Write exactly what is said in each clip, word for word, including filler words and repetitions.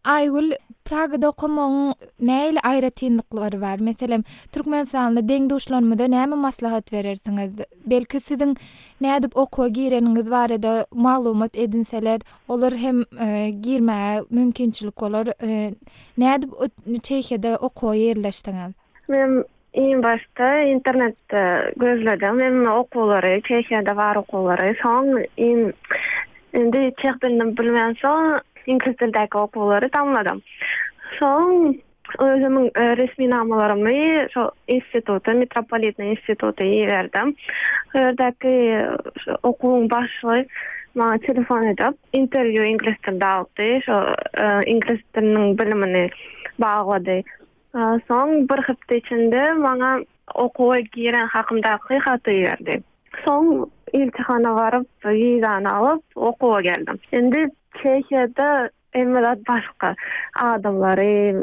Aýgül, Pragada okumağın näil aýratynlyklary bar? Meselem, Türkmenistanda deňduşlarymyza näme maslahat berersiňiz? Belki siziň nädip okuwa gireniňiz barada maglumat edinseler, olar hem e, girmäge mümkinçilik bolar. E, nädip Çekiýada okuwa ýerleşdiňiz? Men iň başta internetde gözledim. Men okulary, Çekiýada bar okulary, soň in indi çeх dilini bilmän soň ingliz dilidäki okulary tamamladım. Soň özümiň e, resmi namalarymı şu instituta, Metropolitn instituta ýerdim. Şerdäki okuwyň başly maňa telefon edip, interview ingliz dilinde aldy. Şu e, ingliz diliniň bilimini baglady. E, soň bir hepde içinde maňa okuwa giren hakyndaky haty berdi. Soň iltihana barıp, vizany alıp okuwa geldim. Endi Çekiýada emmeler başka adamlary,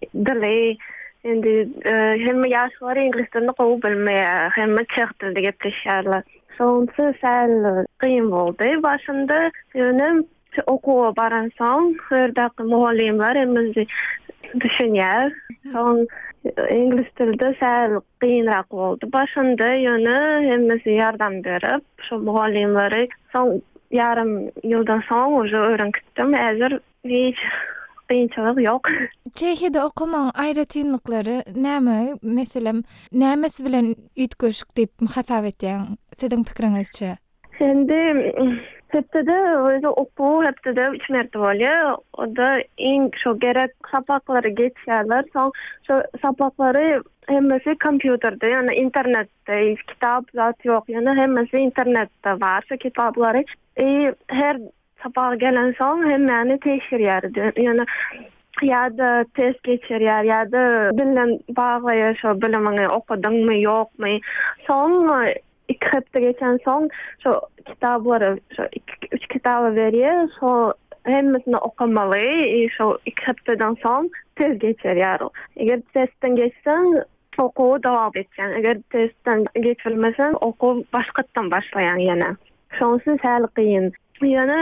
dili, endi hemme ýaşlary ingliz dilini gowy bilmeýär, hemme çeх dilinde gepleşýärler. Soňsy säl kyn boldy. Başynda ýöne okuwa baran soň, hördaky muhallimler emmezi düşünýär. Soň ingliz dilde säl kynrak boldy. Başynda ýöne hemmesi ýardam berip, şu muhallimleri soň yarım ýyldan soň уже öwrenkitdim. Häzir hiç kynçylyk ýok. Çekiýada okumaň aýratynlyklary näme? Meselem, nämesi bilen üýtgeşik diýip hasap etýän? Siziň pikiriňizçe? Endi hepde özü okuw hepde üç mertebe bolýar. O da iň şo gerek sapaklary geçýärler. Soň şo sapaklary hemmesi kompýuterde, ýani internetde, kitap zat ýok. Ýani hemmesi internetde bar. Şo kitaplary e, her sapak gelen soň hemmeni teşirýär. Ýani ýa-da test geçirýär, ýa-da bilen baglaýar şo bilimini okudyňmy, ýokmy. Soň iki hepde geçen soň şo kitaplary, şo üç kitaba berýär, şo hemmesini okamaly, şo iki hepdeden soň test geçirýär. Eger testden geçsen, okuw dowam etýän. Eger testden geçilmesen, okuw başgatdan başlaýan ýene. Şonsy säl kyn. Ýene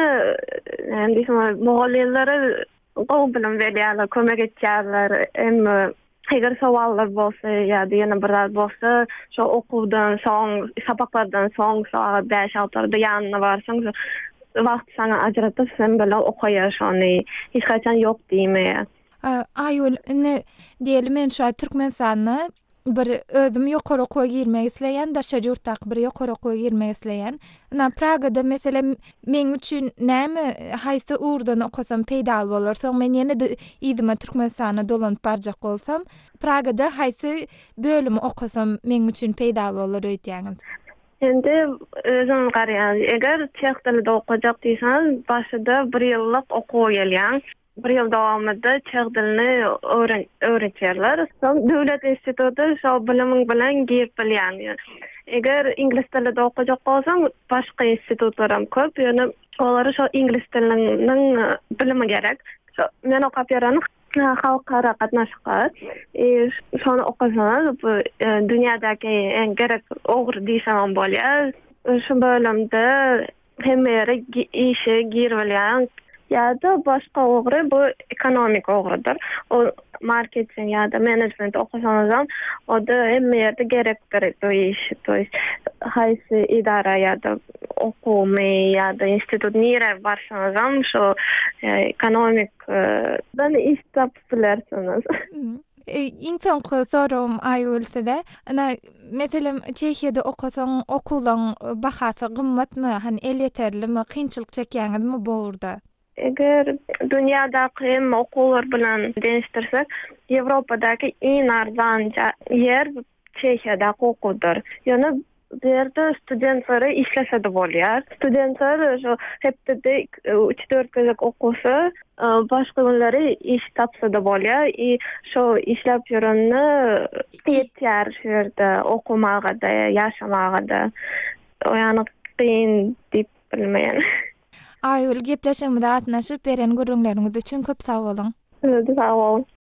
endi mugallimlere gowy bilim berýärler, kömek etýärler. Em eger sowallar bolsa ýa-da ýene bir zat bolsa, şo okuwdan soň, sabaklardan soň saat beş altıda ýanyna barsaň, wagt sana ajratyp sen bilen okaýar şony. Hiç gaçan ýok diýmeýär. Aýul, ne diýelim, men şu Türkmenistanda bir özüm ýokary okuwa girmek isleýän, daşary ýurtdaky bir ýokary okuwa girmek isleýän. Na Pragada meselem men üçin näme haýsy urdan okasam peýda bolar. Soň men ýene ýygyma Türkmenistana dolanyp barjak bolsam, Pragada haýsy bölüm okasam men üçin peýda bolar öýtýäňiz? Endi özüm garaýan, eger çeх dilinde okajak diýsen, başyda bir ýyllyk okuwa gelýän. Bir ýyl dowamında çeх dilini öwretýärler. Soň döwlet instituty şo bilimiň bilen girip bilýän. Eger ingliz dilinde okajak bolsaň, başga institutlaram köp, ýöne olary şo ingliz diliniň bilimi gerek. Şo men okap ýören halkara gatnaşyk. E şonu okasaňyz, bu dünýädäki en gerek ogry diýsem bolýar. Şu bölümde hemme işe girip bilýän. Ya-da başka ogry bu ekonomik ogrydyr. O marketing ya-da management okusaňyz, o da hemme ýerde gerekdir bu iş. Haýsy idara ya-da okumy ya-da institut nire barsaňyz, şo ekonomik dan iş tapypdylarsyňyz. Insan sorum aýulsa-da, ana meselem Çekiýada okasaň okulan bahasy gymmatmy, hani el yeterlimi, kynçylyk çekýäňizmi bu urda? Eger dünýädäki okuwlar bilen deňişdirsek, Ýewropadaky iň arzan ýer Çekiýadaky okuwdur. Ýöne bu ýerde studentlary işlese de bolýar. Studentler şo hepde üç dört gözek okusy, başga günleri iş tapsa da bolýar. E şo işläp ýöreni ýetýär şu ýerde okumaga da, ýaşamaga da. Oýany kyn diýip bilmeýän. Aýul, gepleşigimizde gatnaşyp beren görüňleriniz üçin köp sag bolun. Sağ olun.